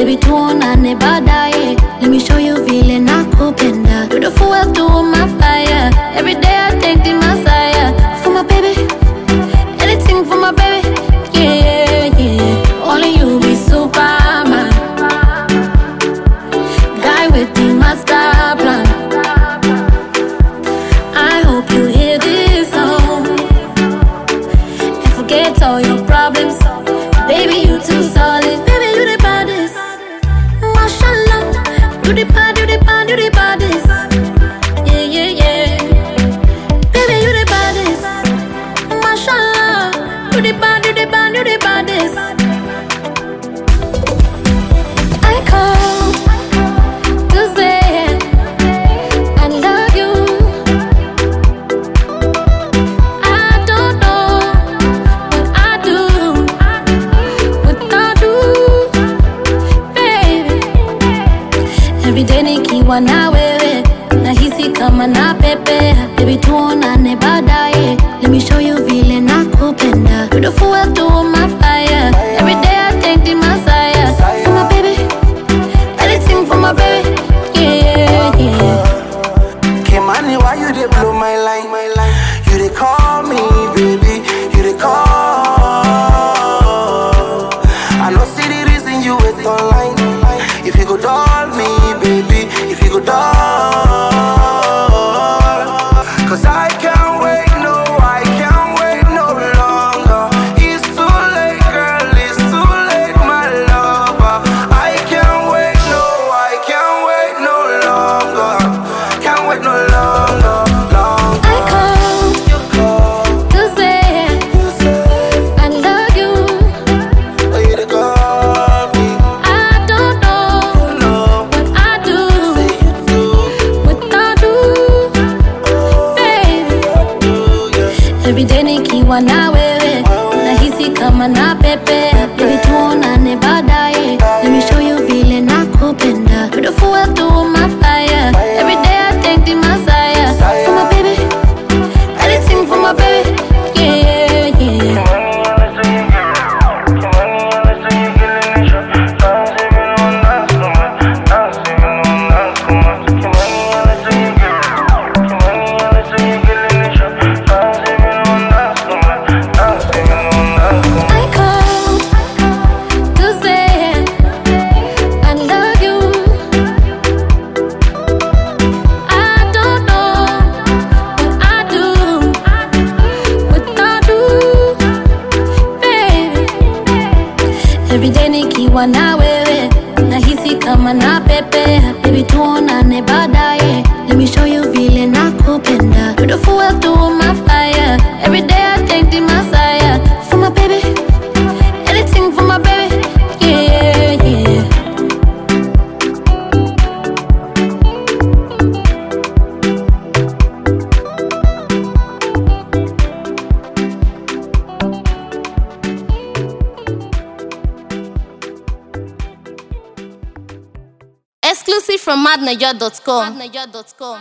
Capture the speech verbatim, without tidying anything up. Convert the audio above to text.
baby tuonane baadaye. Let me show you vile nakupenda. Do the fuel to my fire. Every day I take the Messiah. For my baby, anything for my baby. Yeah, yeah. Only you be Superman, guy with the master plan. I hope you hear this song and forget all your problems. Baby, you too solid. Baby, you the baddest. Mashallah, you the bad, you the bad, you the baddest. Yeah, yeah, yeah. Baby, you the baddest. Mashallah, you the bad, you the bad, you the baddest. I called to say I love you. I don't know what I do without you, baby. Every day nikiwa na wewe nahisi kama na pepe. Baby tuonane baadaye. Let me show you vile nakupenda. Do the fuel to my fire. Every day I take the Messiah. For my baby, anything for my baby. Yeah, yeah. Kimani, why you dey blow my line? You dey call me, baby. You dey call. I know see the reason you wait online. If you go doll me, baby. If you go doll. Cause I can't wait, no, I can't wait no longer. It's too late, girl, it's too late, my lover. I can't wait, no, I can't wait no longer. Can't wait no longer, longer. I called You call, to say you say, I love you. oh, you dey call me. I don't know You know, what I do say you do, without you, baby. do, yeah. Every day nikiwa na wewe nahisi kama na pepe. Baby tuonane baadaye. Let me show you vile nakupenda. Do the fuel to my fire. Every day I take the Messiah. For my baby, anything for my baby. Yeah, yeah. I called to say I love you. I don't know what I do without you, baby. Every day nikiwa na wewe nahisi kama na pepe. Baby tuonane baadaye. Let me show you vile nakupenda. Do the fuel to my fire. Every day I take the Messiah. For my baby, anything for my baby. Yeah, yeah. Exclusive from madniger dot com.